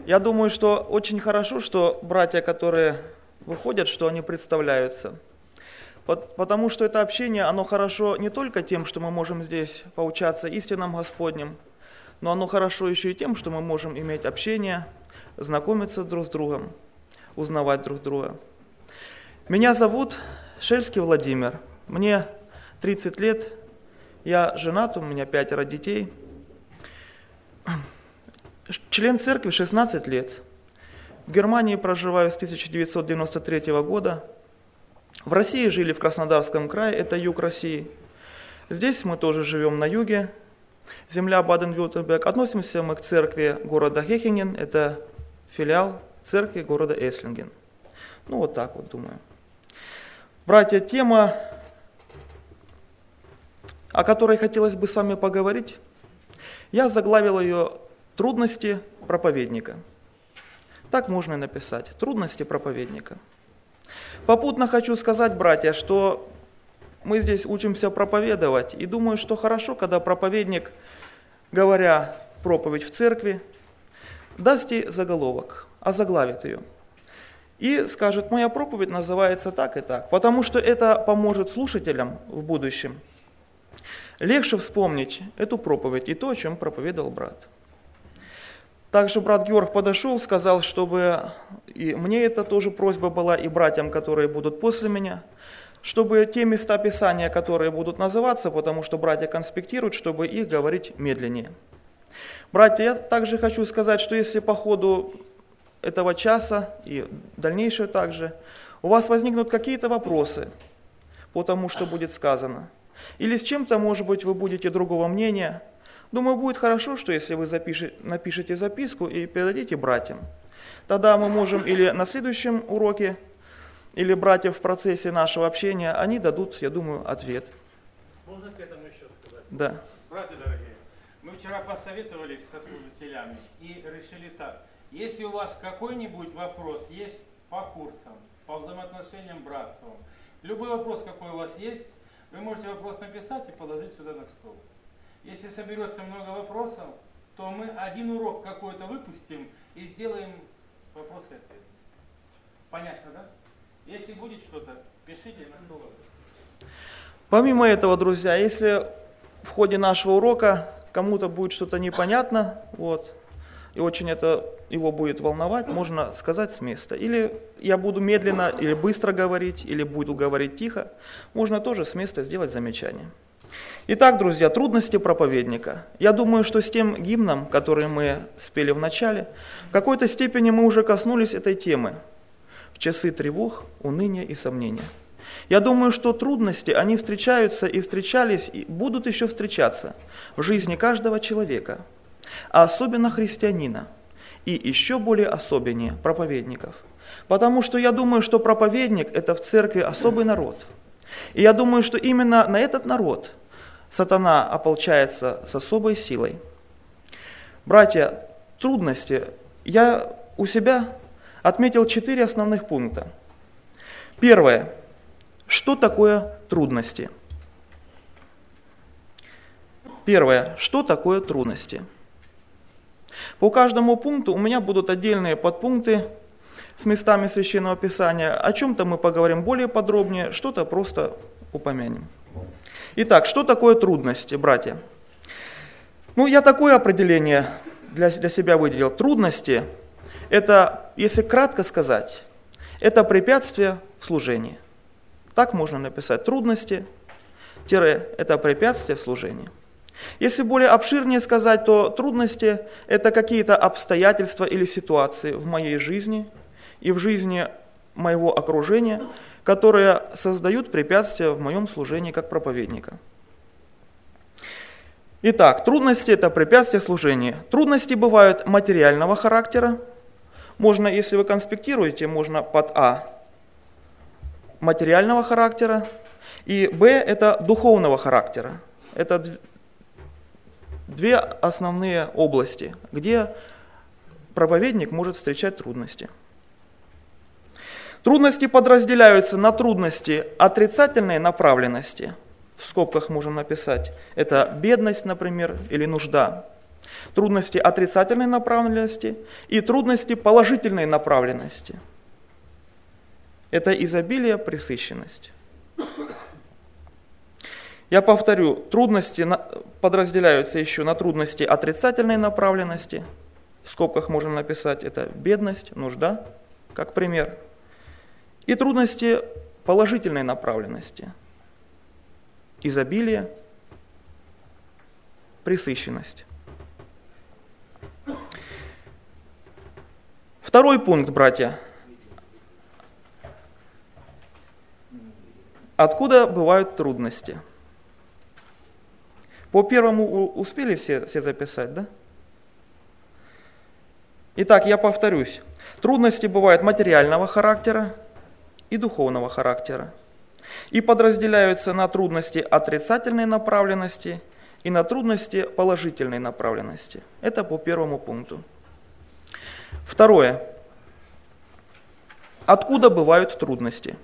Я думаю, что очень хорошо, что братья, которые выходят, что они представляются. Потому что это общение, оно хорошо не только тем, что мы можем здесь поучаться истинам Господним, но оно хорошо еще и тем, что мы можем иметь общение, знакомиться друг с другом, узнавать друг друга. Меня зовут Шельский Владимир, мне 30 лет, я женат, у меня 5 детей. Член церкви 16 лет. В Германии проживаю с 1993 года. В России жили в Краснодарском крае, это юг России. Здесь мы тоже живем на юге, земля Баден-Вюртемберг. Относимся мы к церкви города Хехинген, это филиал церкви города Эслинген. Ну вот так вот думаю. Братья, тема, о которой хотелось бы с вами поговорить, я заглавил ее «Трудности проповедника». Так можно и написать «Трудности проповедника». Попутно хочу сказать, братья, что мы здесь учимся проповедовать, и думаю, что хорошо, когда проповедник, говоря проповедь в церкви, даст ей заголовок, озаглавит ее. И скажет, моя проповедь называется так и так, потому что это поможет слушателям в будущем легче вспомнить эту проповедь и то, о чем проповедовал брат. Также брат Георг подошел, сказал, чтобы и мне это тоже просьба была, и братьям, которые будут после меня, чтобы те места Писания, которые будут называться, потому что братья конспектируют, чтобы их говорить медленнее. Братья, я также хочу сказать, что если по ходу этого часа и дальнейшее также у вас возникнут какие-то вопросы по тому, что будет сказано, или с чем-то, может быть, вы будете другого мнения, думаю, будет хорошо, что если вы напишите записку и передадите братьям. Тогда мы можем или на следующем уроке, или братья в процессе нашего общения, они дадут, я думаю, ответ. Можно к этому еще сказать? Да. Братья дорогие, мы вчера посоветовались со служителями и решили так. Если у вас какой-нибудь вопрос есть по курсам, по взаимоотношениям братством, любой вопрос, какой у вас есть, вы можете вопрос написать и положить сюда на стол. Если соберется много вопросов, то мы один урок какой-то выпустим и сделаем вопросы и ответы. Понятно, да? Если будет что-то, пишите на стол. Помимо этого, друзья, если в ходе нашего урока кому-то будет что-то непонятно, и очень это его будет волновать, можно сказать с места. Или я буду медленно или быстро говорить, или буду говорить тихо, можно тоже с места сделать замечание. Итак, друзья, трудности проповедника. Я думаю, что с тем гимном, который мы спели в начале, в какой-то степени мы уже коснулись этой темы. В часы тревог, уныния и сомнения. Я думаю, что трудности, они встречаются и встречались, и будут еще встречаться в жизни каждого человека, а особенно христианина, и еще более особеннее проповедников. Потому что я думаю, что проповедник – это в церкви особый народ. И я думаю, что именно на этот народ сатана ополчается с особой силой. Братья, трудности. Я у себя отметил 4 основных пункта. Первое. Что такое трудности? Первое. Что такое трудности? По каждому пункту у меня будут отдельные подпункты с местами Священного Писания. О чем-то мы поговорим более подробнее, что-то просто упомянем. Итак, что такое трудности, братья? Я такое определение для себя выделил. Трудности – это, если кратко сказать, это препятствие в служении. Так можно написать. Трудности – это препятствие в служении. Если более обширнее сказать, то трудности – это какие-то обстоятельства или ситуации в моей жизни и в жизни моего окружения, которые создают препятствия в моем служении как проповедника. Итак, трудности – это препятствия служения. Трудности бывают материального характера. Можно, если вы конспектируете, можно под А – материального характера, и Б – это духовного характера. Это 2 основные области, где проповедник может встречать трудности. Трудности подразделяются на трудности отрицательной направленности, в скобках можем написать, это бедность, например, или нужда. трудности отрицательной направленности и трудности положительной направленности. Это изобилие, пресыщенность. Я повторю, трудности подразделяются еще на трудности отрицательной направленности. В скобках можно написать, это бедность, нужда, как пример. И трудности положительной направленности. Изобилие, пресыщенность. Второй пункт, братья. Откуда бывают трудности? По первому успели все записать, да? Итак, я повторюсь. Трудности бывают материального характера и духовного характера. И подразделяются на трудности отрицательной направленности и на трудности положительной направленности. Это по первому пункту. Второе. Откуда бывают трудности?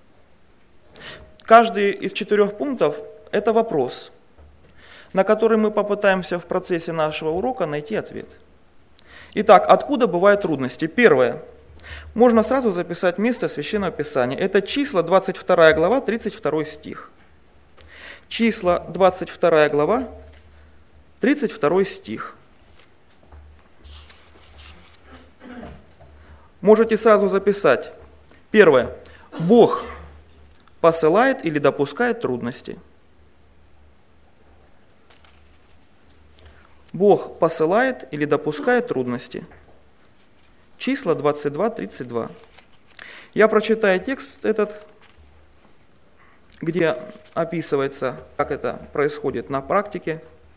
Каждый из 4 пунктов – это вопрос, на который мы попытаемся в процессе нашего урока найти ответ. Итак, откуда бывают трудности? Первое. Можно сразу записать место Священного Писания. Это Числа, 22 глава, 32 стих. Числа, 22 глава, 32 стих. Можете сразу записать. Первое. Бог посылает или допускает трудности. Бог посылает или допускает трудности. Числа 22, 32. Я прочитаю текст этот, где описывается, как это происходит на практике.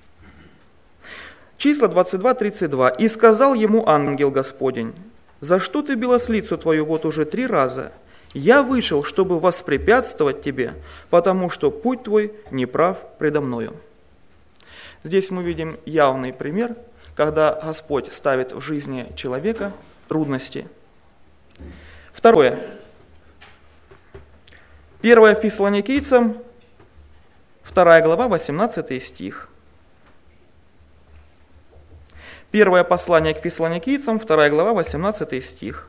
Числа 22, 32. «И сказал ему ангел Господень: за что ты белослицу твою вот уже 3 раза? Я вышел, чтобы воспрепятствовать тебе, потому что путь твой неправ предо мною». Здесь мы видим явный пример, когда Господь ставит в жизни человека трудности. Второе. 1 Фессалоникийцам, 2 глава, 18 стих. 1 послание к Фессалоникийцам, 2 глава, 18 стих.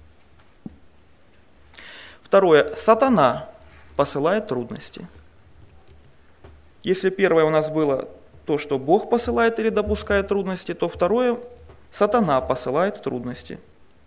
Второе. Сатана посылает трудности. Если первое у нас было то, что Бог посылает или допускает трудности, то второе – сатана посылает трудности.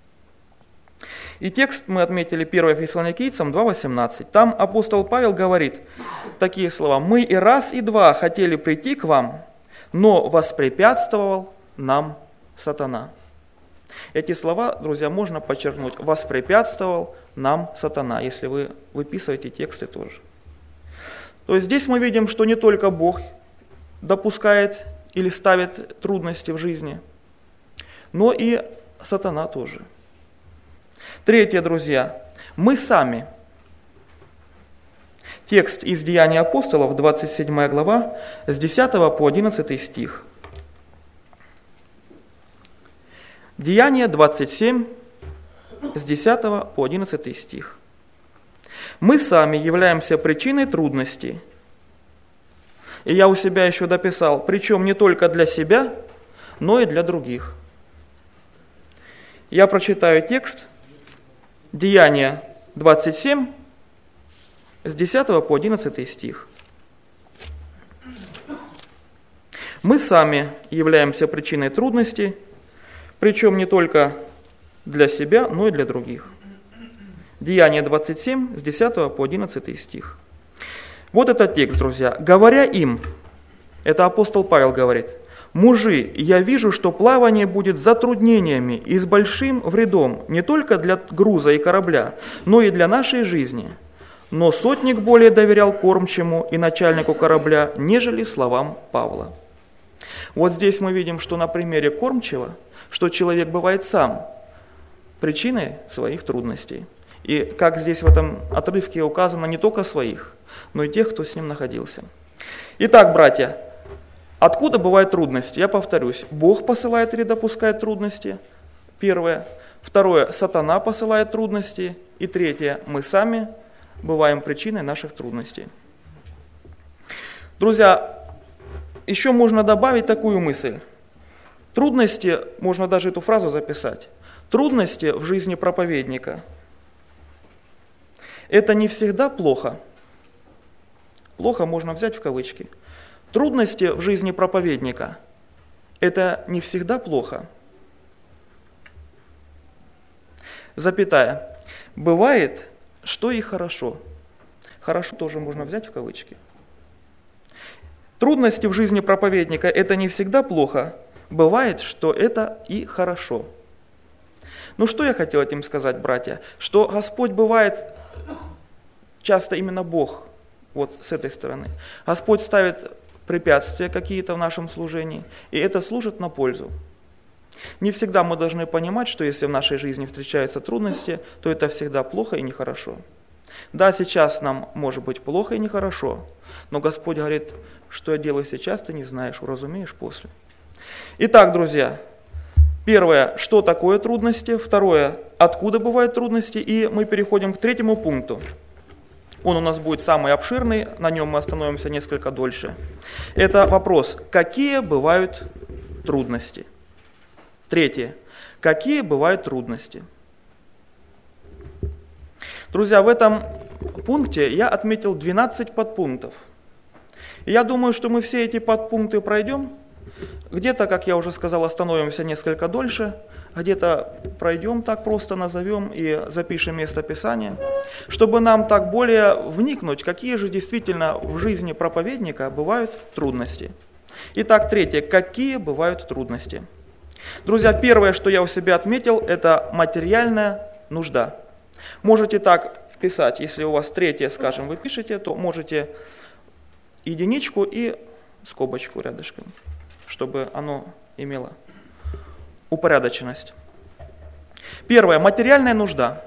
И текст мы отметили 1 Фессалоникийцам 2:18. Там апостол Павел говорит такие слова: «Мы и раз, и два хотели прийти к вам, но воспрепятствовал нам сатана». Эти слова, друзья, можно подчеркнуть: «воспрепятствовал нам сатана», если вы выписываете тексты тоже. То есть здесь мы видим, что не только Бог допускает или ставит трудности в жизни, но и сатана тоже. Третье, друзья, мы сами. Текст из Деяний апостолов, 27 глава, с 10 по 11 стих. Деяния 27, с 10 по 11 стих. «Мы сами являемся причиной трудностей». И я у себя еще дописал, причем не только для себя, но и для других. Я прочитаю текст. Деяния 27, с 10 по 11 стих. «Мы сами являемся причиной трудностей, причем не только для себя, но и для других». Деяния 27, с 10 по 11 стих. Вот этот текст, друзья. «Говоря им», это апостол Павел говорит: «Мужи, я вижу, что плавание будет затруднениями и с большим вредом не только для груза и корабля, но и для нашей жизни. Но сотник более доверял кормчему и начальнику корабля, нежели словам Павла». Вот здесь мы видим, что на примере кормчего, что человек бывает сам причиной своих трудностей. И как здесь в этом отрывке указано, не только своих, но и тех, кто с ним находился. Итак, братья, откуда бывают трудности? Я повторюсь, Бог посылает или допускает трудности. Первое. Второе, сатана посылает трудности. И третье, мы сами бываем причиной наших трудностей. Друзья, еще можно добавить такую мысль. Трудности, можно даже эту фразу записать, трудности в жизни проповедника – это не всегда плохо. Плохо можно взять в кавычки. Трудности в жизни проповедника – это не всегда плохо. Запятая. Бывает, что и хорошо. Хорошо тоже можно взять в кавычки. Трудности в жизни проповедника – это не всегда плохо. Бывает, что это и хорошо. Ну что я хотел этим сказать, братья? Что Господь бывает, часто именно Бог, вот с этой стороны. Господь ставит препятствия какие-то в нашем служении, и это служит на пользу. Не всегда мы должны понимать, что если в нашей жизни встречаются трудности, то это всегда плохо и нехорошо. Да, сейчас нам может быть плохо и нехорошо, но Господь говорит, что я делаю сейчас, ты не знаешь, уразумеешь после. Итак, друзья, первое, что такое трудности, второе, откуда бывают трудности, и мы переходим к третьему пункту. Он у нас будет самый обширный, на нем мы остановимся несколько дольше. Это вопрос, какие бывают трудности? Третье, какие бывают трудности? Друзья, в этом пункте я отметил 12 подпунктов. И я думаю, что мы все эти подпункты пройдем. Где-то, как я уже сказал, остановимся несколько дольше, где-то пройдем так просто, назовем и запишем место Писания, чтобы нам так более вникнуть, какие же действительно в жизни проповедника бывают трудности. Итак, третье. Какие бывают трудности? Друзья, первое, что я у себя отметил, это материальная нужда. Можете так писать, если у вас третье, скажем, вы пишете, то можете единичку и скобочку рядышком, чтобы оно имело упорядоченность. Первое. Материальная нужда.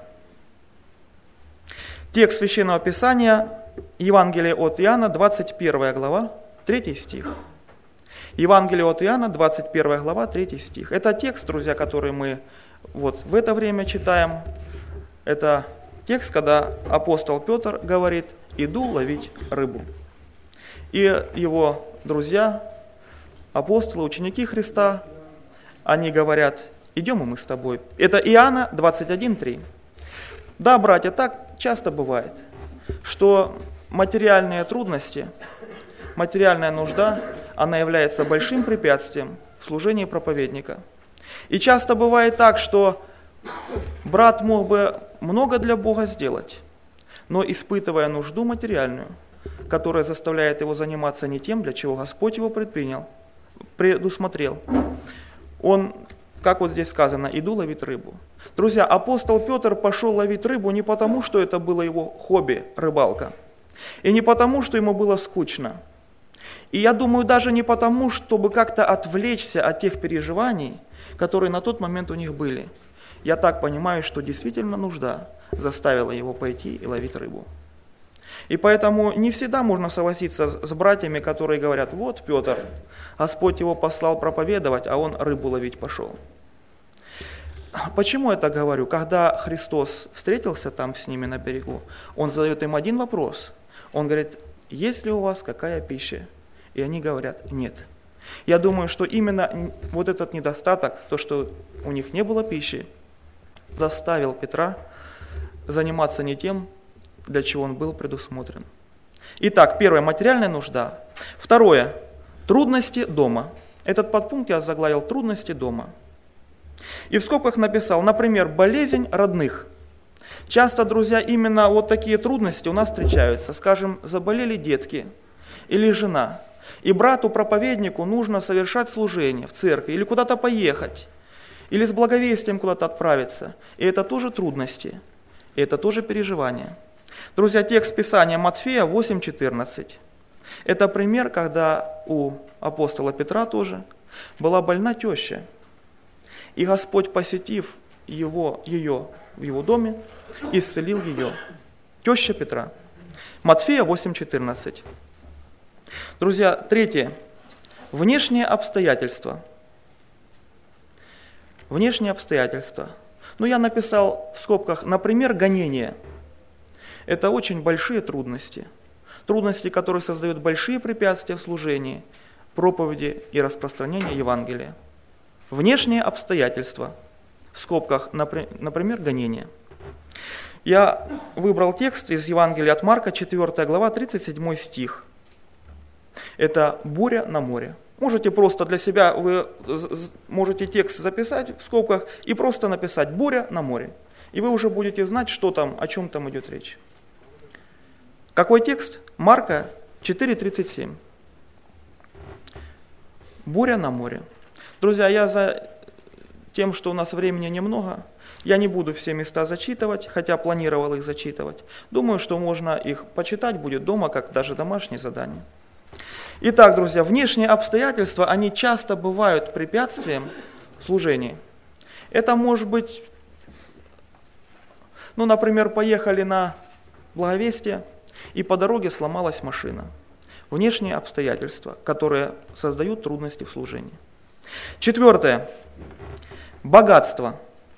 Текст Священного Писания, Евангелие от Иоанна, 21 глава, 3 стих. Евангелие от Иоанна, 21 глава, 3 стих. Это текст, друзья, который мы вот в это время читаем. Это текст, когда апостол Петр говорит: «Иду ловить рыбу». И его друзья, апостолы, ученики Христа, они говорят: идем и мы с тобой. Это Иоанна 21:3. Да, братья, так часто бывает, что материальные трудности, материальная нужда, она является большим препятствием в служении проповедника. И часто бывает так, что брат мог бы много для Бога сделать, но испытывая нужду материальную, которая заставляет его заниматься не тем, для чего Господь его предусмотрел, он, как вот здесь сказано, иду ловить рыбу. Друзья, апостол Петр пошел ловить рыбу не потому, что это было его хобби, рыбалка, и не потому, что ему было скучно. И я думаю, даже не потому, чтобы как-то отвлечься от тех переживаний, которые на тот момент у них были. Я так понимаю, что действительно нужда заставила его пойти и ловить рыбу. И поэтому не всегда можно согласиться с братьями, которые говорят: вот Петр, Господь его послал проповедовать, а он рыбу ловить пошел. Почему я так говорю? Когда Христос встретился там с ними на берегу, Он задает им один вопрос. Он говорит: есть ли у вас какая пища? И они говорят: нет. Я думаю, что именно вот этот недостаток, то, что у них не было пищи, заставил Петра заниматься не тем, для чего он был предусмотрен. Итак, первое – материальная нужда. Второе – трудности дома. Этот подпункт я заглавил «Трудности дома». И в скобках написал, например, болезнь родных. Часто, друзья, именно вот такие трудности у нас встречаются. Скажем, заболели детки или жена, и брату-проповеднику нужно совершать служение в церкви или куда-то поехать, или с благовестием куда-то отправиться. И это тоже трудности, и это тоже переживания. Друзья, текст Писания Матфея 8:14. Это пример, когда у апостола Петра тоже была больна теща. И Господь, посетив ее в его доме, исцелил ее. Теща Петра. Матфея 8:14. Друзья, третье. Внешние обстоятельства. Внешние обстоятельства. Ну, я написал в скобках, например, гонения. Это очень большие трудности. Трудности, которые создают большие препятствия в служении, проповеди и распространении Евангелия. Внешние обстоятельства, в скобках, например, гонения. Я выбрал текст из Евангелия от Марка, 4 глава, 37 стих. Это буря на море. Можете просто для себя, вы можете текст записать в скобках и просто написать «буря на море». И вы уже будете знать, что там, о чем там идет речь. Какой текст? Марка 4:37. Буря на море. Друзья, я за тем, что у нас времени немного, я не буду все места зачитывать, хотя планировал их зачитывать. Думаю, что можно их почитать будет дома, как даже домашнее задание. Итак, друзья, внешние обстоятельства, они часто бывают препятствием в служении. Это может быть, например, поехали на благовестие, и по дороге сломалась машина. Внешние обстоятельства, которые создают трудности в служении. 4. Богатство.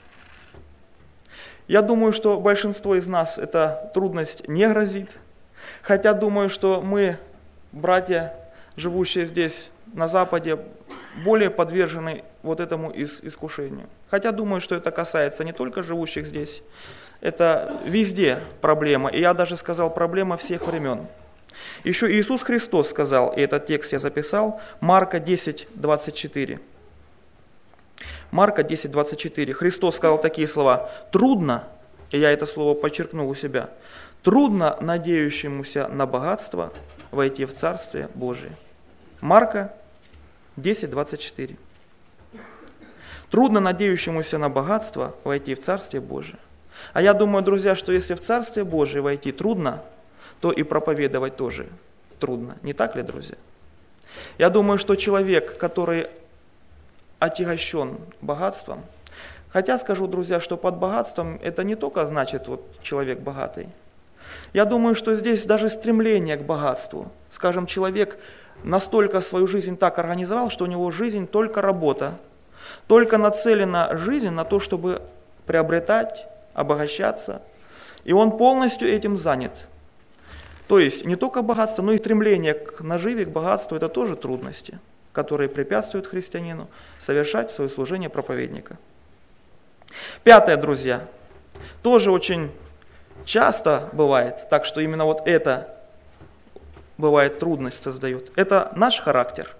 Я думаю, что большинство из нас эта трудность не грозит, хотя думаю, что мы, братья, живущие здесь на Западе, более подвержены вот этому искушению. Хотя думаю, что это касается не только живущих здесь, это везде проблема, и я даже сказал, проблема всех времен. Еще Иисус Христос сказал, и этот текст я записал, Марка 10:24. Марка 10:24. Христос сказал такие слова: «Трудно», и я это слово подчеркнул у себя, «трудно надеющемуся на богатство войти в Царствие Божие». Марка 10:24. Трудно надеющемуся на богатство войти в Царствие Божие. А я думаю, друзья, что если в Царствие Божие войти трудно, то и проповедовать тоже трудно. Не так ли, друзья? Я думаю, что человек, который отягощен богатством, хотя скажу, друзья, что под богатством это не только значит человек богатый. Я думаю, что здесь даже стремление к богатству. Скажем, человек настолько свою жизнь так организовал, что у него жизнь только работа, только нацелена жизнь на то, чтобы приобретать, обогащаться, и он полностью этим занят. То есть не только богатство, но и стремление к наживе, к богатству – это тоже трудности, которые препятствуют христианину совершать свое служение проповедника. 5, друзья, тоже очень часто бывает, так что именно это бывает трудность создает. Это наш характер.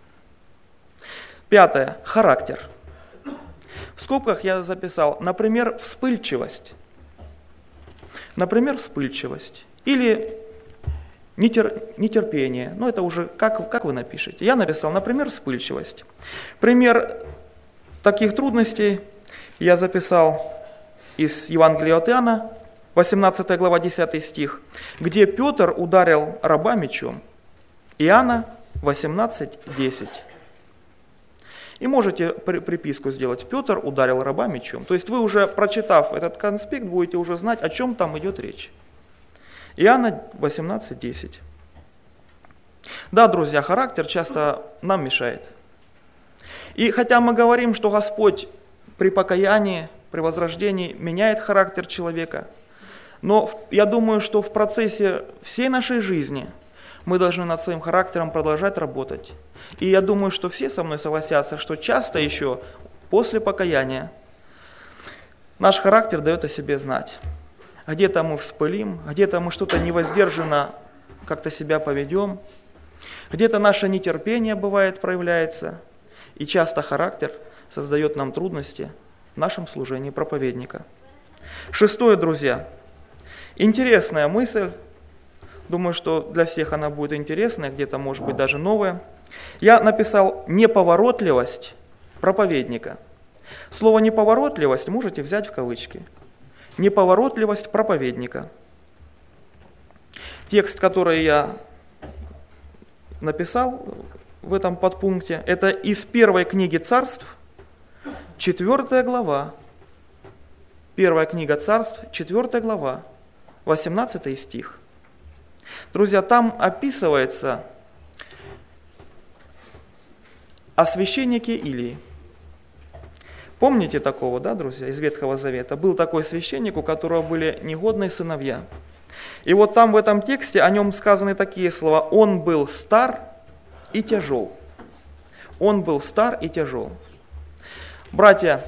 5. Характер. В скобках я записал, например, вспыльчивость. Например, вспыльчивость. Или нетерпение. Это уже как вы напишете. Я написал, например, вспыльчивость. Пример таких трудностей я записал из Евангелия от Иоанна, 18 глава, 10 стих, где Петр ударил раба мечом. Иоанна 18:10. И можете приписку сделать: Петр ударил раба мечом. То есть вы уже, прочитав этот конспект, будете уже знать, о чем там идет речь. Иоанна 18:10. Да, друзья, характер часто нам мешает. И хотя мы говорим, что Господь при покаянии, при возрождении меняет характер человека, но я думаю, что в процессе всей нашей жизни мы должны над своим характером продолжать работать. И я думаю, что все со мной согласятся, что часто еще после покаяния наш характер дает о себе знать. Где-то мы вспылим, где-то мы что-то невоздержанно как-то себя поведем, где-то наше нетерпение бывает проявляется, и часто характер создает нам трудности в нашем служении проповедника. 6, друзья. Интересная мысль. Думаю, что для всех она будет интересная, где-то, может быть, даже новая. Я написал «неповоротливость проповедника». Слово «неповоротливость» можете взять в кавычки. Неповоротливость проповедника. Текст, который я написал в этом подпункте, это из 1 книги Царств, 4 глава. 1 книга Царств, 4 глава, 18 стих. Друзья, там описывается о священнике Илии. Помните такого, да, друзья, из Ветхого Завета? Был такой священник, у которого были негодные сыновья. И вот там в этом тексте о нем сказаны такие слова: «Он был стар и тяжел». Он был стар и тяжел. Братья,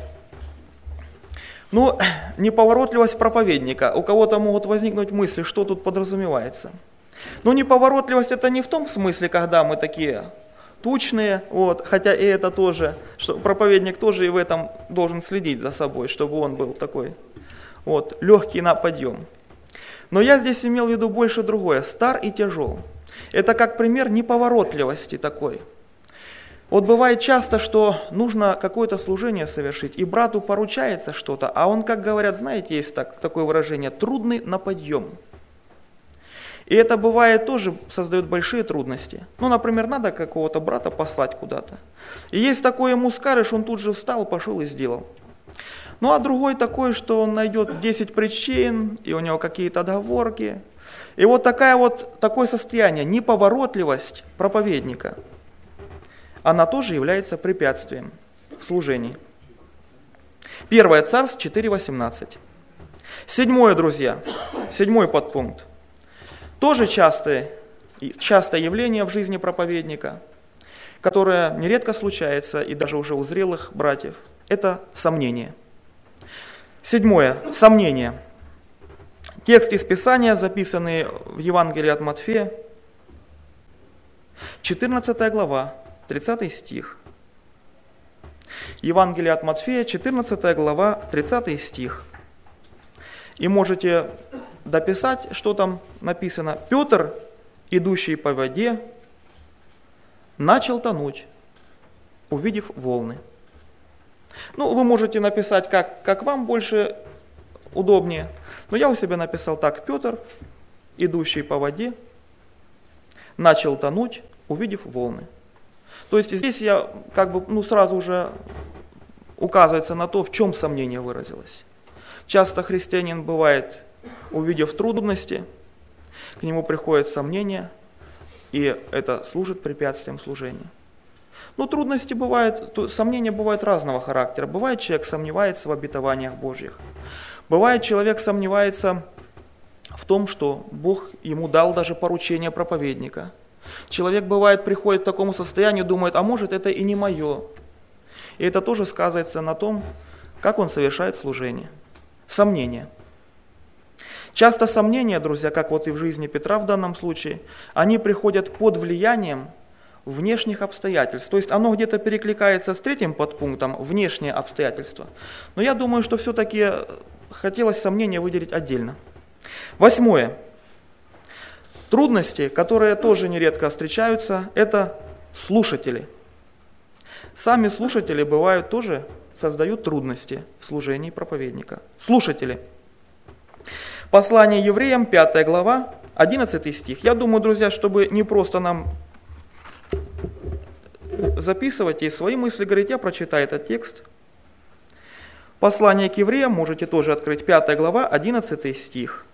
неповоротливость проповедника. У кого-то могут возникнуть мысли, что тут подразумевается. Неповоротливость это не в том смысле, когда мы такие тучные, хотя и это тоже, что проповедник тоже и в этом должен следить за собой, чтобы он был такой легкий на подъем. Но я здесь имел в виду больше другое, стар и тяжел. Это как пример неповоротливости такой. Бывает часто, что нужно какое-то служение совершить, и брату поручается что-то, а он, как говорят, знаете, есть такое выражение, трудный на подъем. И это бывает тоже создает большие трудности. Например, надо какого-то брата послать куда-то. И есть такое, ему скажешь, он тут же встал, пошел и сделал. А другой такой, что он найдет 10 причин, и у него какие-то отговорки. И такое состояние, неповоротливость проповедника, она тоже является препятствием в служении. 1 Царств 4:18. 7, друзья, 7 подпункт. Тоже частое явление в жизни проповедника, которое нередко случается и даже уже у зрелых братьев, это сомнение. 7. Сомнение. Текст из Писания, записанный в Евангелии от Матфея, 14 глава, 30 стих. Евангелие от Матфея, 14 глава, 30 стих. И можете дописать, что там написано. Петр, идущий по воде, начал тонуть, увидев волны. Вы можете написать, как вам больше удобнее. Но я у себя написал так. Петр, идущий по воде, начал тонуть, увидев волны. То есть здесь я сразу уже указывается на то, в чем сомнение выразилось. Часто христианин бывает, увидев трудности, к нему приходит сомнение, и это служит препятствием служения. Трудности бывают, сомнения бывают разного характера. Бывает, человек сомневается в обетованиях Божьих. Бывает, человек сомневается в том, что Бог ему дал даже поручение проповедника. Человек, бывает, приходит к такому состоянию, думает, а может это и не мое. И это тоже сказывается на том, как он совершает служение. Сомнения. Часто сомнения, друзья, как и в жизни Петра в данном случае, они приходят под влиянием внешних обстоятельств. То есть оно где-то перекликается с 3 подпунктом, внешние обстоятельства. Но я думаю, что все-таки хотелось сомнения выделить отдельно. 8. Трудности, которые тоже нередко встречаются, это слушатели. Сами слушатели бывают тоже создают трудности в служении проповедника. Слушатели. Послание евреям, 5 глава, 11 стих. Я думаю, друзья, чтобы не просто нам записывать и свои мысли говорить, я прочитаю этот текст. Послание к евреям можете тоже открыть, 5 глава, 11 стих.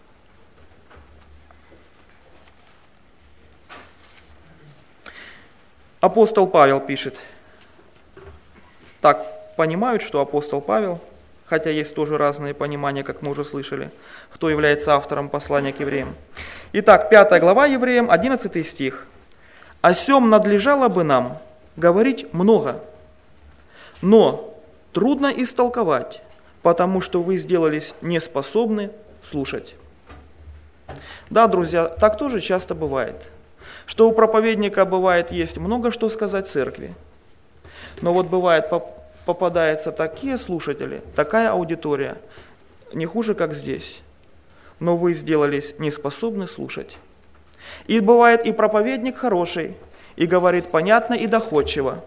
Апостол Павел пишет. Так понимают, что апостол Павел, хотя есть тоже разные понимания, как мы уже слышали, кто является автором послания к евреям. Итак, 5 глава евреям, 11 стих. «О сем надлежало бы нам говорить много, но трудно истолковать, потому что вы сделались неспособны слушать». Да, друзья, так тоже часто бывает, что у проповедника бывает есть много что сказать церкви, но бывает попадаются такие слушатели, такая аудитория, не хуже, как здесь, но вы сделались неспособны слушать. И бывает и проповедник хороший, и говорит понятно и доходчиво.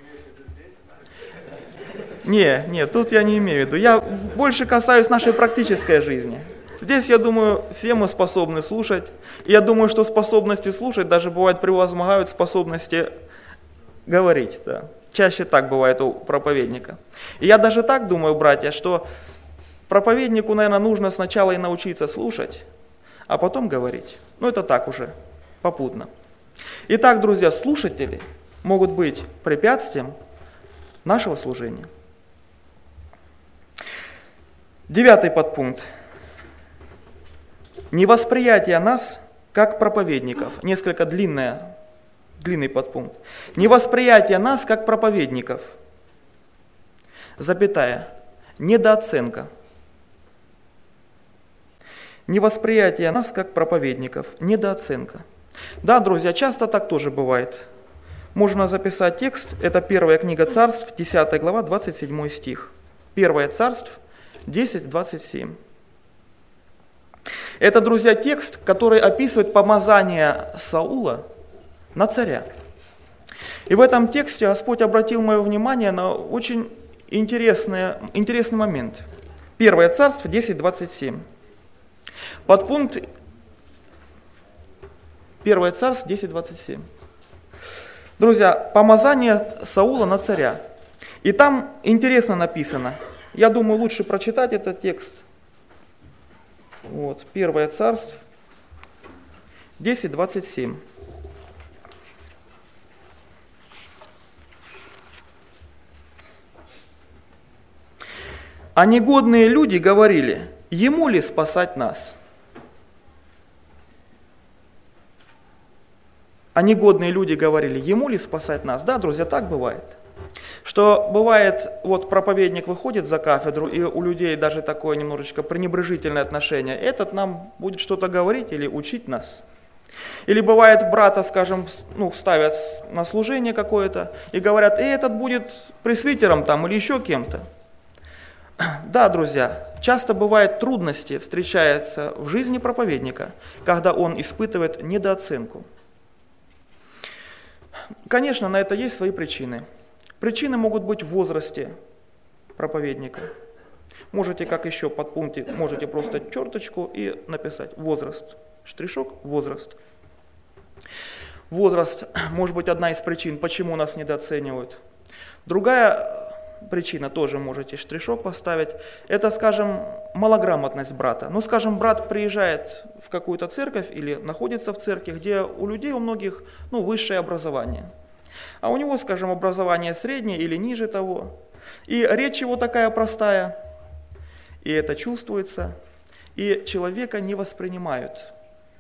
Не, тут я не имею в виду. Я больше касаюсь нашей практической жизни. Здесь, я думаю, все мы способны слушать. И я думаю, что способности слушать даже бывает превозмогают способности говорить. Да. Чаще так бывает у проповедника. И я даже так думаю, братья, что проповеднику, наверное, нужно сначала и научиться слушать, а потом говорить. Это так уже, попутно. Итак, друзья, слушатели могут быть препятствием нашего служения. 9 подпункт. Невосприятие нас как проповедников. Несколько длинный подпункт. Невосприятие нас как проповедников. запятая, недооценка. Невосприятие нас как проповедников, недооценка. Да, друзья, часто так тоже бывает. Можно записать текст, это 1 книга Царств, 10 глава, 27 стих. 1 Царств, 10, 27. Это, друзья, текст, который описывает помазание Саула на царя. И в этом тексте Господь обратил мое внимание на очень интересный момент. 1 Царств, 10, 27. Подпункт 1 Царств, 10, 27. Друзья, помазание Саула на царя. И там интересно написано. Я думаю, лучше прочитать этот текст. Вот, 1 Царств, 10, 27. А негодные люди говорили, ему ли спасать нас? А негодные люди говорили, ему ли спасать нас? Да, друзья, так бывает. Что бывает, вот проповедник выходит за кафедру, и у людей даже такое немножечко пренебрежительное отношение. Этот нам будет что-то говорить или учить нас. Или бывает брата, скажем, ставят на служение какое-то и говорят, этот будет пресвитером там или еще кем-то. Да, друзья, часто бывают трудности, встречаются в жизни проповедника, когда он испытывает недооценку. Конечно, на это есть свои причины. Причины могут быть в возрасте проповедника. Можете, как еще подпункте, можете просто черточку и написать возраст. Штришок – возраст. Возраст может быть одна из причин, почему нас недооценивают. Другая причина, тоже можете штришок поставить, это, скажем, малограмотность брата. Ну, скажем, брат приезжает в какую-то церковь или находится в церкви, где у людей, у многих, высшее образование. А у него, скажем, образование среднее или ниже того. И речь его такая простая, и это чувствуется, и человека не воспринимают.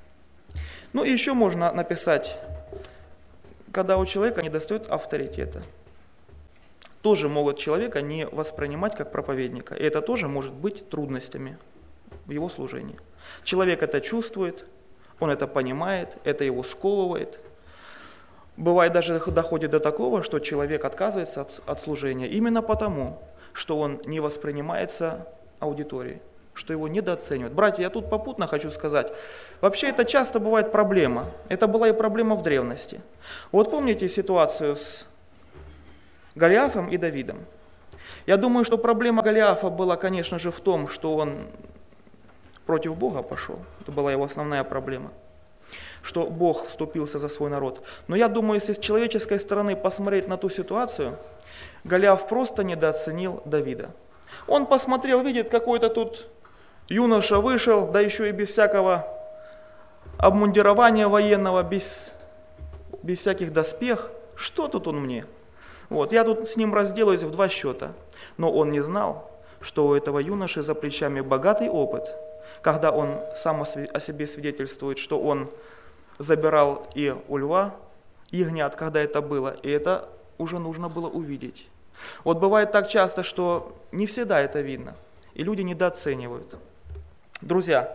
Ну и еще можно написать, когда у человека недостает авторитета. Тоже могут человека не воспринимать как проповедника. И это тоже может быть трудностями в его служении. Человек это чувствует, он это понимает, это его сковывает. Бывает даже доходит до такого, что человек отказывается от служения именно потому, что он не воспринимается аудиторией, что его недооценивают. Братья, я тут попутно хочу сказать, вообще это часто бывает проблема. Это была и проблема в древности. Вот помните ситуацию с Голиафом и Давидом? Я думаю, что проблема Голиафа была, конечно же, в том, что он против Бога пошел. Это была его основная проблема. Что Бог вступился за свой народ. Но я думаю, если с человеческой стороны посмотреть на ту ситуацию, Голиаф просто недооценил Давида. Он посмотрел, видит, какой-то тут юноша вышел, да еще и без всякого обмундирования военного, без всяких доспех. Что тут он мне? Вот, я тут с ним разделаюсь в 2 счета. Но он не знал, что у этого юноши за плечами богатый опыт, когда он сам о себе свидетельствует, что он забирал и у льва ягнят, когда это было, и это уже нужно было увидеть. Вот бывает так часто, что не всегда это видно, и люди недооценивают. Друзья,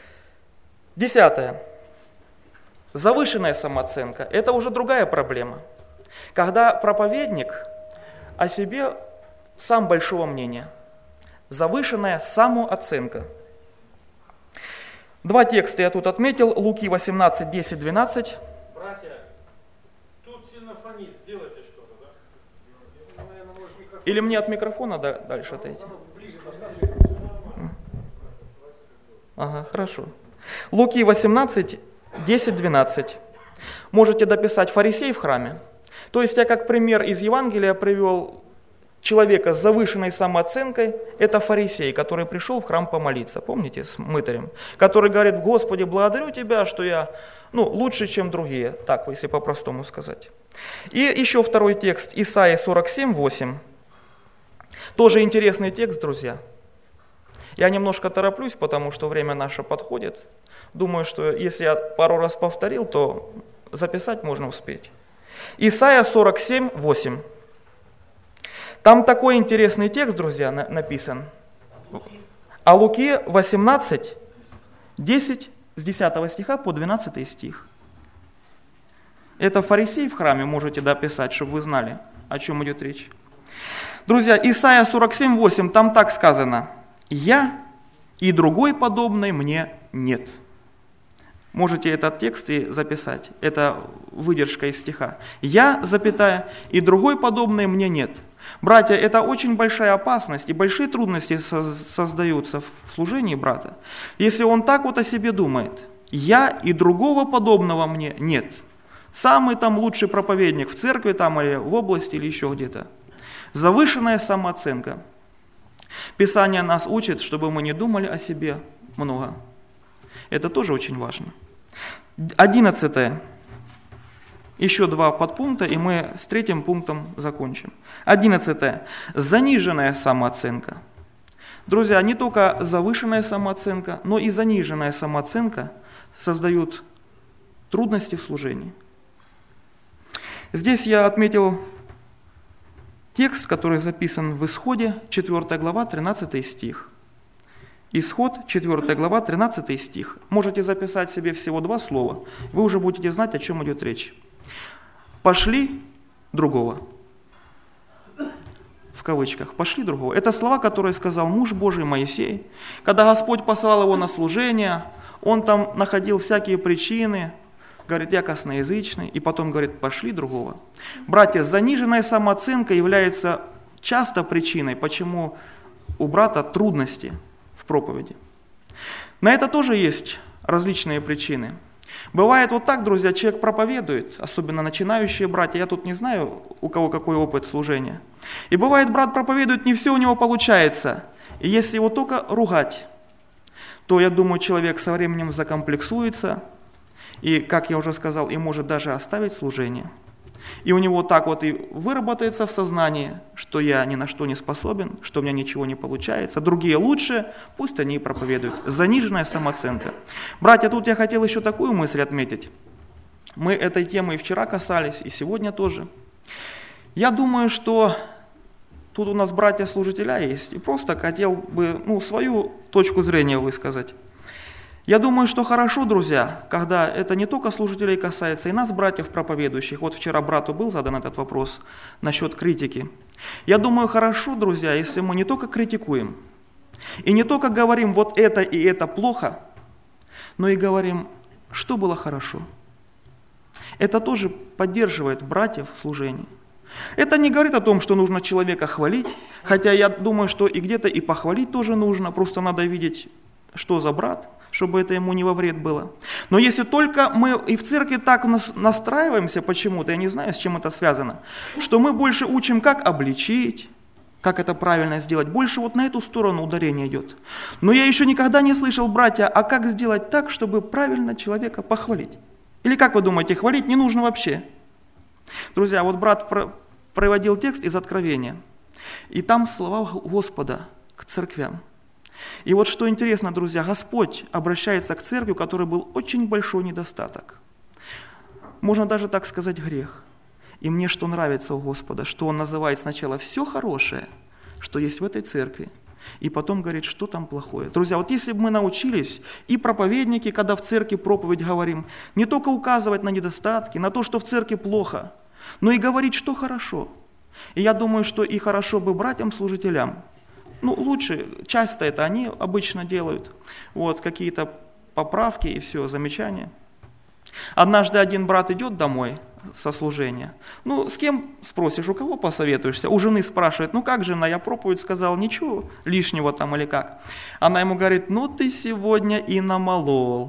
10. Завышенная самооценка – это уже другая проблема. Когда проповедник о себе сам большого мнения. Завышенная самооценка. 2 текста я тут отметил. Луки 18, 10, 12. Братья, тут сильно фонит. Сделайте что-то, да? Или мне от микрофона дальше отойти? Ага, хорошо. Луки 18, 10, 12. Можете дописать фарисей в храме. То есть я как пример из Евангелия привел человека с завышенной самооценкой. Это фарисей, который пришел в храм помолиться, помните, с мытарем, который говорит: Господи, благодарю Тебя, что я лучше, чем другие, так, если по-простому сказать. И еще 2 текст, Исайя 47, 8. Тоже интересный текст, друзья. Я немножко тороплюсь, потому что время наше подходит. Думаю, что если я пару раз повторил, то записать можно успеть. Исайя 47, 8. Там такой интересный текст, друзья, написан. О Луке 18, 10, с 10 стиха по 12 стих. Это фарисей в храме, можете дописать, чтобы вы знали, о чем идет речь. Друзья, Исайя 47, 8, там так сказано: «Я и другой подобной мне нет». Можете этот текст и записать. Это выдержка из стиха. «Я, запятая, и другой подобной мне нет». Братья, это очень большая опасность и большие трудности создаются в служении брата, если он так вот о себе думает. «Я и другого подобного мне нет». Самый там лучший проповедник в церкви там, или в области, или еще где-то. Завышенная самооценка. Писание нас учит, чтобы мы не думали о себе много. Это тоже очень важно. 11. Еще 2 подпункта, и мы с 3 пунктом закончим. 11. Заниженная самооценка. Друзья, не только завышенная самооценка, но и заниженная самооценка создают трудности в служении. Здесь я отметил текст, который записан в Исходе, 4 глава, 13 стих. Исход, 4 глава, 13 стих. Можете записать себе всего 2 слова. Вы уже будете знать, о чем идет речь. «Пошли другого». В кавычках. «Пошли другого». Это слова, которые сказал муж Божий Моисей. Когда Господь послал его на служение, он там находил всякие причины, говорит, я косноязычный, и потом говорит, пошли другого. Братья, заниженная самооценка является часто причиной, почему у брата трудности в проповеди. На это тоже есть различные причины. Бывает вот так, друзья, человек проповедует, особенно начинающие братья, я тут не знаю, у кого какой опыт служения. И бывает, брат проповедует, не все у него получается. И если его только ругать, то, я думаю, человек со временем закомплексуется, и, как я уже сказал, и может даже оставить служение. И у него так вот и выработается в сознании, что я ни на что не способен, что у меня ничего не получается, другие лучше, пусть они и проповедуют. Заниженная самооценка. Братья, тут я хотел еще такую мысль отметить. Мы этой темы и вчера касались, и сегодня тоже. Я думаю, что тут у нас братья-служителя есть, и просто хотел бы свою точку зрения высказать. Я думаю, что хорошо, друзья, когда это не только служителей касается, и нас, братьев проповедующих. Вот вчера брату был задан этот вопрос насчет критики. Я думаю, хорошо, друзья, если мы не только критикуем, и не только говорим вот это и это плохо, но и говорим, что было хорошо. Это тоже поддерживает братьев в служении. Это не говорит о том, что нужно человека хвалить, хотя я думаю, что и где-то и похвалить тоже нужно, просто надо видеть, что за брат, чтобы это ему не во вред было. Но если только мы и в церкви так настраиваемся почему-то, я не знаю, с чем это связано, что мы больше учим, как обличить, как это правильно сделать, больше вот на эту сторону ударение идет. Но я еще никогда не слышал, братья, а как сделать так, чтобы правильно человека похвалить? Или как вы думаете, хвалить не нужно вообще? Друзья, вот брат проводил текст из Откровения, и там слова Господа к церквям. И вот что интересно, друзья, Господь обращается к церкви, у которой был очень большой недостаток. Можно даже так сказать, грех. И мне что нравится у Господа, что Он называет сначала все хорошее, что есть в этой церкви, и потом говорит, что там плохое. Друзья, вот если бы мы научились, и проповедники, когда в церкви проповедь говорим, не только указывать на недостатки, на то, что в церкви плохо, но и говорить, что хорошо. И я думаю, что и хорошо бы братьям-служителям, лучше, часто это они обычно делают, вот, какие-то поправки и все, замечания. Однажды один брат идет домой со служения, с кем спросишь, у кого посоветуешься? У жены спрашивает, как жена, я проповедь сказал, ничего лишнего там или как? Она ему говорит, ты сегодня и намолол.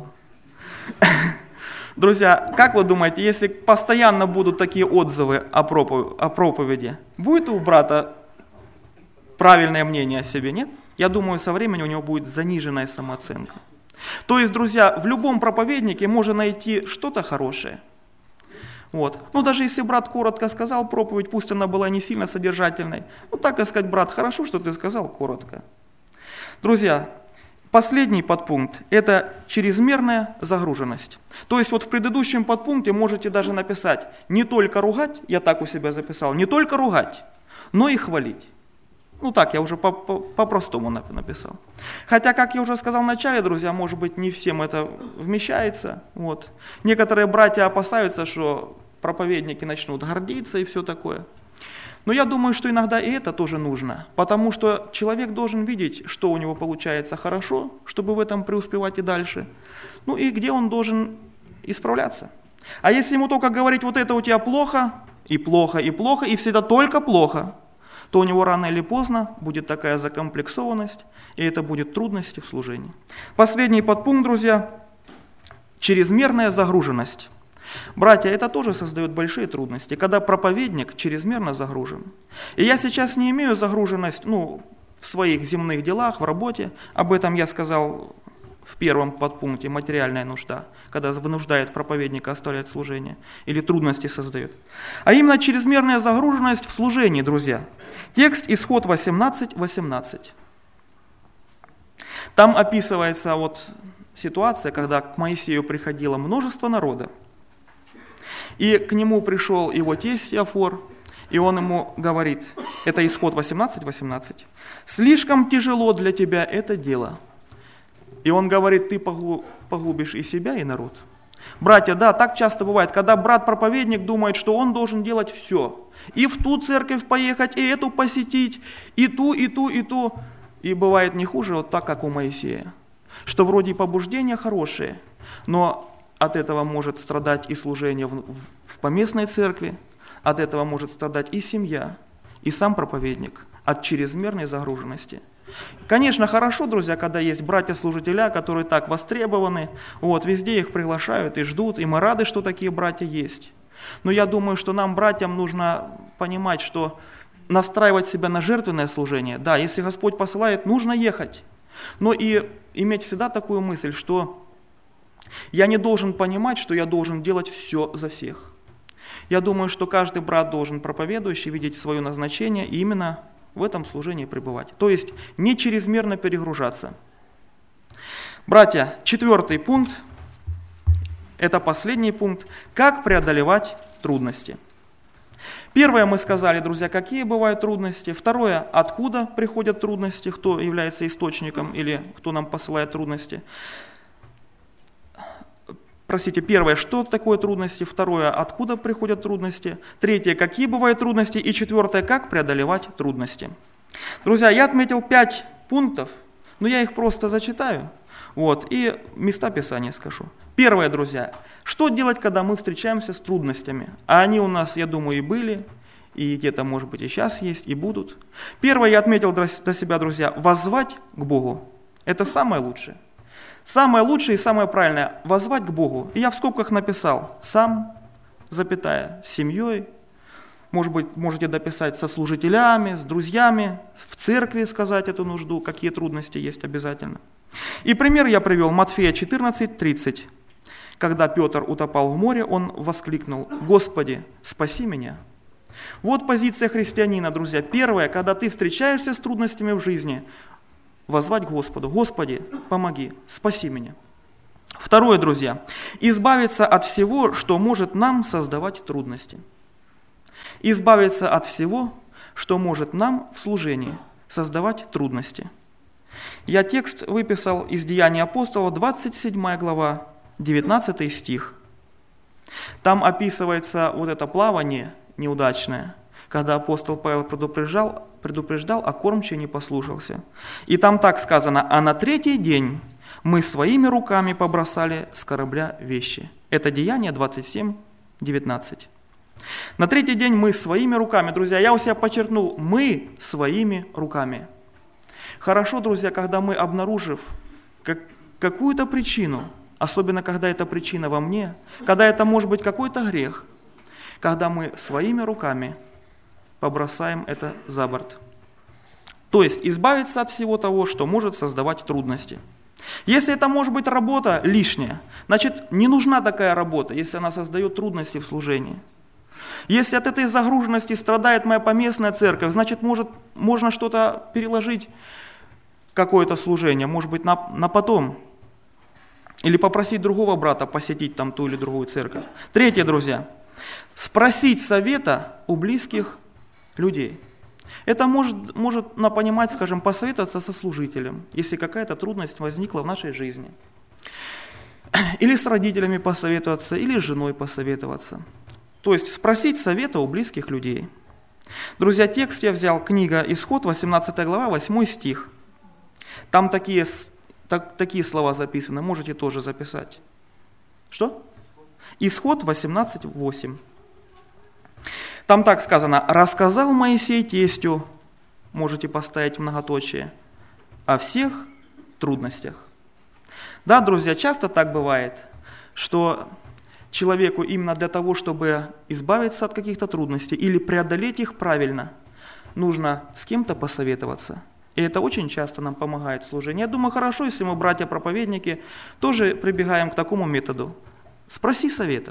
Друзья, как вы думаете, если постоянно будут такие отзывы о проповеди, будет у брата правильное мнение о себе, нет? Я думаю, со временем у него будет заниженная самооценка. То есть, друзья, в любом проповеднике можно найти что-то хорошее. Вот. Даже если брат коротко сказал проповедь, пусть она была не сильно содержательной, так и сказать, брат, хорошо, что ты сказал коротко. Друзья, последний подпункт – это чрезмерная загруженность. То есть, вот в предыдущем подпункте можете даже написать, не только ругать, я так у себя записал, не только ругать, но и хвалить. Ну так, я уже по-простому написал. Хотя, как я уже сказал в начале, друзья, может быть, не всем это вмещается. Вот. Некоторые братья опасаются, что проповедники начнут гордиться и все такое. Но я думаю, что иногда и это тоже нужно, потому что человек должен видеть, что у него получается хорошо, чтобы в этом преуспевать и дальше. Ну и где он должен исправляться. А если ему только говорить, вот это у тебя плохо, и плохо, и плохо, и всегда только плохо, то у него рано или поздно будет такая закомплексованность, и это будет трудности в служении. Последний подпункт, друзья, чрезмерная загруженность. Братья, это тоже создает большие трудности, когда проповедник чрезмерно загружен. И я сейчас не имею загруженность в своих земных делах, в работе. Об этом я сказал в первом подпункте, материальная нужда, когда вынуждает проповедника оставлять служение или трудности создает. А именно чрезмерная загруженность в служении, друзья. Текст Исход 18:18. Там описывается ситуация, когда к Моисею приходило множество народа. И к нему пришел его тесть Иофор, и он ему говорит, это Исход 18:18, «Слишком тяжело для тебя это дело». И он говорит, ты погубишь и себя, и народ. Братья, да, так часто бывает, когда брат-проповедник думает, что он должен делать все. И в ту церковь поехать, и эту посетить, и ту, и ту, и ту. И бывает не хуже, так, как у Моисея. Что вроде побуждения хорошие, но от этого может страдать и служение в поместной церкви, от этого может страдать и семья, и сам проповедник, от чрезмерной загруженности. Конечно, хорошо, друзья, когда есть братья-служителя, которые так востребованы, везде их приглашают и ждут, и мы рады, что такие братья есть. Но я думаю, что нам, братьям, нужно понимать, что настраивать себя на жертвенное служение, да, если Господь посылает, нужно ехать, но и иметь всегда такую мысль, что я не должен понимать, что я должен делать все за всех. Я думаю, что каждый брат должен, проповедующий, видеть свое назначение и именно в этом служении пребывать. То есть не чрезмерно перегружаться. Братья, 4 пункт, это последний пункт, как преодолевать трудности. Первое мы сказали, друзья, какие бывают трудности. Второе, откуда приходят трудности, кто является источником или кто нам посылает трудности. Первое, что такое трудности, второе, откуда приходят трудности, третье, какие бывают трудности, и четвертое, как преодолевать трудности. Друзья, я отметил 5 пунктов, но я их просто зачитаю, и места Писания скажу. Первое, друзья, что делать, когда мы встречаемся с трудностями? А они у нас, я думаю, и были, и где-то, может быть, и сейчас есть, и будут. Первое, я отметил для себя, друзья, воззвать к Богу. Это самое лучшее. Самое лучшее и самое правильное – воззвать к Богу. И я в скобках написал «сам», запятая, с семьей. Может быть, можете дописать со служителями, с друзьями, в церкви сказать эту нужду, какие трудности есть обязательно. И пример я привел Матфея 14:30. Когда Петр утопал в море, он воскликнул «Господи, спаси меня». Вот позиция христианина, друзья. Первое, когда ты встречаешься с трудностями в жизни – воззвать к Господу. Господи, помоги, спаси меня. Второе, друзья, избавиться от всего, что может нам создавать трудности. Избавиться от всего, что может нам в служении создавать трудности. Я текст выписал из Деяний апостолов, 27 глава, 19 стих. Там описывается это плавание неудачное, когда апостол Павел предупреждал, а кормчий не послушался. И там так сказано, а на 3-й день мы своими руками побросали с корабля вещи. Это Деяние 27:19. На 3-й день мы своими руками, друзья, я у себя подчеркнул, мы своими руками. Хорошо, друзья, когда мы, обнаружив какую-то причину, особенно когда эта причина во мне, когда это может быть какой-то грех, когда мы своими руками побросаем это за борт. То есть избавиться от всего того, что может создавать трудности. Если это может быть работа лишняя, значит не нужна такая работа, если она создает трудности в служении. Если от этой загруженности страдает моя поместная церковь, значит можно что-то переложить, какое-то служение, может быть на потом. Или попросить другого брата посетить там ту или другую церковь. Третье, друзья, спросить совета у близких людей. Это может понимать, скажем, посоветоваться со служителем, если какая-то трудность возникла в нашей жизни. Или с родителями посоветоваться, или с женой посоветоваться. То есть спросить совета у близких людей. Друзья, текст я взял, книга Исход, 18 глава, 8 стих. Там такие слова записаны, можете тоже записать. Что? Исход 18:8. Там так сказано: «Рассказал Моисей тестю», можете поставить многоточие, «о всех трудностях». Да, друзья, часто так бывает, что человеку именно для того, чтобы избавиться от каких-то трудностей или преодолеть их правильно, нужно с кем-то посоветоваться. И это очень часто нам помогает в служении. Я думаю, хорошо, если мы, братья-проповедники, тоже прибегаем к такому методу. Спроси совета.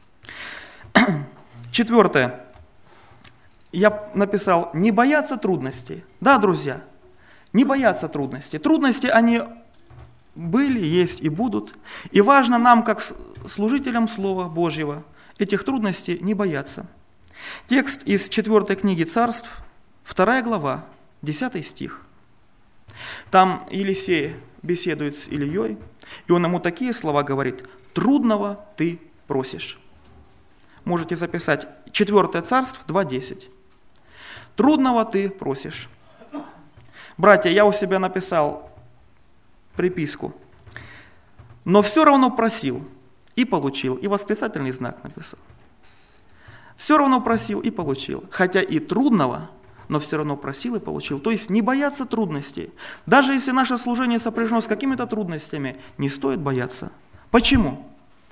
4. Я написал: не бояться трудностей. Да, друзья, не бояться трудностей. Трудности, они были, есть и будут. И важно нам, как служителям Слова Божьего, этих трудностей не бояться. Текст из 4 книги Царств, 2 глава, 10 стих. Там Елисей беседует с Ильей, и он ему такие слова говорит: «Трудного ты просишь». Можете записать 4 Царств 2:10. «Трудного ты просишь». Братья, я у себя написал приписку: «Но все равно просил и получил», и восклицательный знак написал. Все равно просил и получил, хотя и трудного, но все равно просил и получил. То есть не бояться трудностей. Даже если наше служение сопряжено с какими-то трудностями, не стоит бояться. Почему?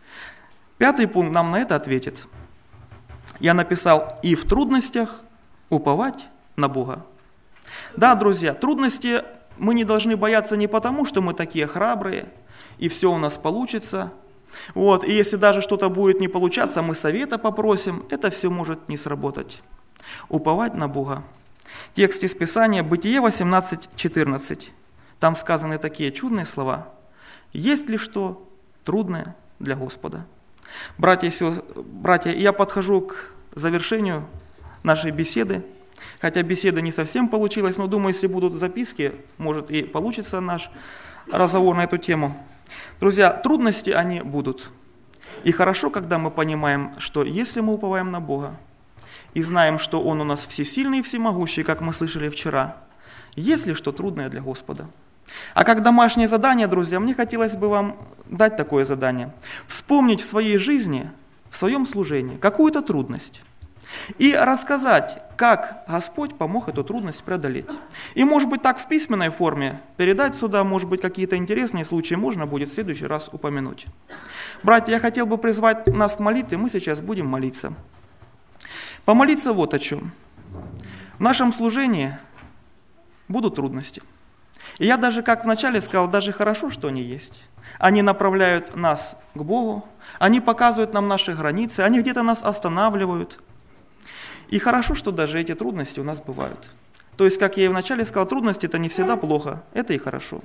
5 пункт нам на это ответит. Я написал: «И в трудностях уповать на Бога». Да, друзья, трудности мы не должны бояться не потому, что мы такие храбрые, и все у нас получится. И если даже что-то будет не получаться, мы совета попросим, это все может не сработать. Уповать на Бога. Текст из Писания, Бытие 18:14. Там сказаны такие чудные слова: «Есть ли что трудное для Господа?» Братья, я подхожу к завершению нашей беседы. Хотя беседа не совсем получилась, но думаю, если будут записки, может и получится наш разговор на эту тему. Друзья, трудности они будут. И хорошо, когда мы понимаем, что если мы уповаем на Бога и знаем, что Он у нас всесильный и всемогущий, как мы слышали вчера, есть ли что трудное для Господа? А как домашнее задание, друзья, мне хотелось бы вам дать такое задание. Вспомнить в своей жизни, в своем служении какую-то трудность. И рассказать, как Господь помог эту трудность преодолеть. И, может быть, так в письменной форме передать сюда, может быть, какие-то интересные случаи можно будет в следующий раз упомянуть. Братья, я хотел бы призвать нас к молитве, мы сейчас будем молиться. Помолиться вот о чем. В нашем служении будут трудности. И я даже, как вначале сказал, даже хорошо, что они есть. Они направляют нас к Богу, они показывают нам наши границы, они где-то нас останавливают. И хорошо, что даже эти трудности у нас бывают. То есть, как я и вначале сказал, трудности это не всегда плохо, это и хорошо.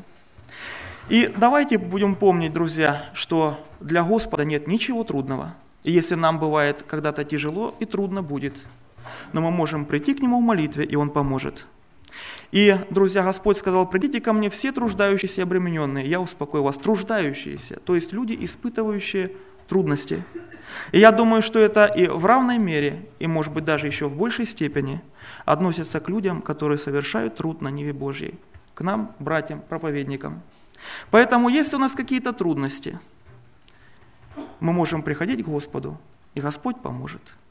И давайте будем помнить, друзья, что для Господа нет ничего трудного. И если нам бывает когда-то тяжело и трудно будет, но мы можем прийти к Нему в молитве, и Он поможет. И, друзья, Господь сказал: «Придите ко мне все труждающиеся и обремененные, я успокою вас». Труждающиеся, то есть люди, испытывающие трудности. И я думаю, что это и в равной мере, и, может быть, даже еще в большей степени относится к людям, которые совершают труд на ниве Божьей, к нам, братьям, проповедникам. Поэтому, если у нас какие-то трудности, мы можем приходить к Господу, и Господь поможет.